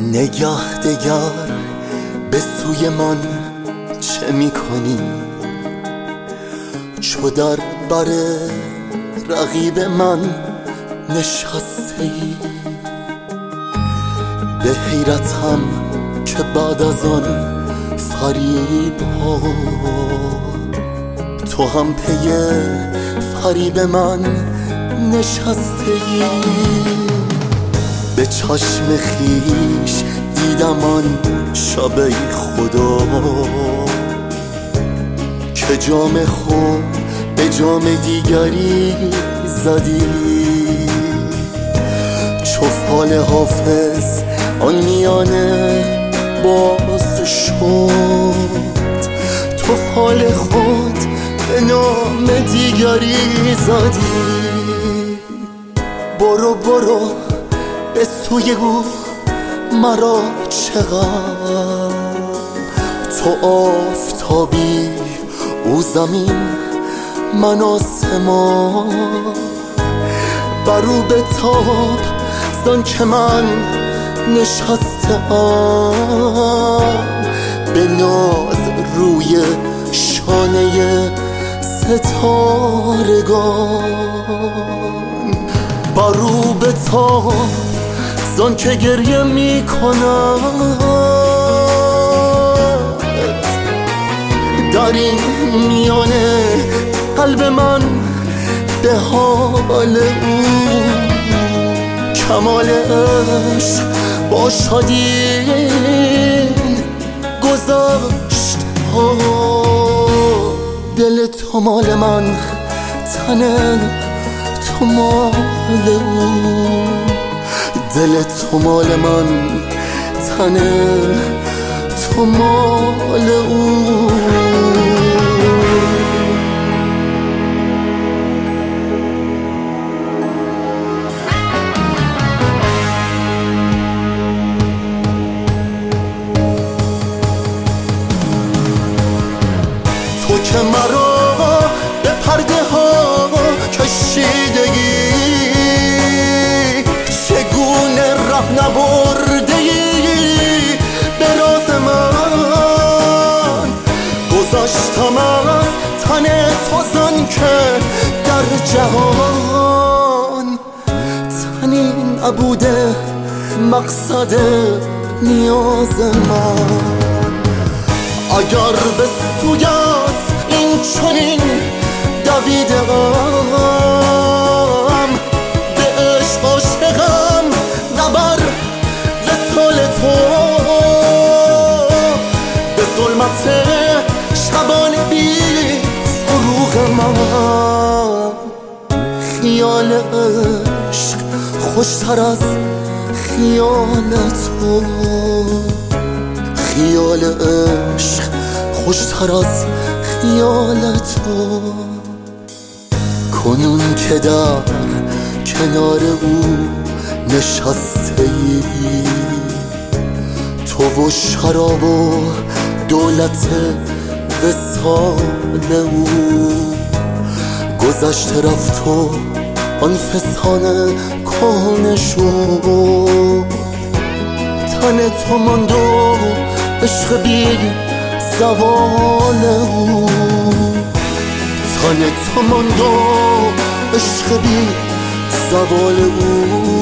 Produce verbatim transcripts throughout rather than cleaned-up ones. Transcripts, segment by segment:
نگاه دگر به سوی من چه می کنی؟ چو در بر رقیب من نشسته ای. به حیرتم که بعد از آن فریب ها تو هم پی فریب من نشسته ای. به چشم خیش دیدم آن شب خدا که جام خود به جام دیگری زدی. چو فال حافظ آن میانه باز شد تو فال خود به نام دیگری زدی. برو برو به سوی او مرا چقدر تو آفتابی او زمین من آسمان. برو به تاب زان که من نشستم به ناز روی شانه ستارگان. برو به تاب زان که گریه می کند در این میانه قلب من به حال او. کمال عشق با شادی گذشت ها. دل تو مال من تن تو مال او. دل تو مال من تن تو مال او. تو که مرا به پرده ها کشیدگی چگونه ره نبرده ای به راز من. گذاشتم از تن تو زن که در جهان تنی نبوده مقصد نیاز من. اگر به سویت این چنین دویدم به عشق عاشقم نبر وصال تو. به ظلمت شبان بی فروغ من خیال عشق خوشتر از خیال تو. خیال عشق خوشتر از خیال تو. کنون که در کنار او نشسته ای تو و شراب و دولت وصال او. گذشته رفت و آن فسانه کهنه شد. تن تو ماند و عشق بی زوال او. تن تو ماند و عشق بی زوال او.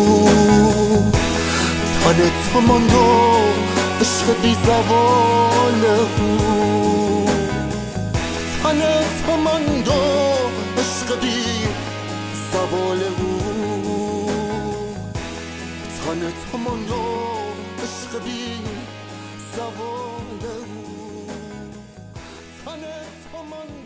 تن تو ماند و عشق بی زوال او. تن تو ماند و عشق بی زوال او. تن تو ماند و عشق بی زوال او. تن تو ماند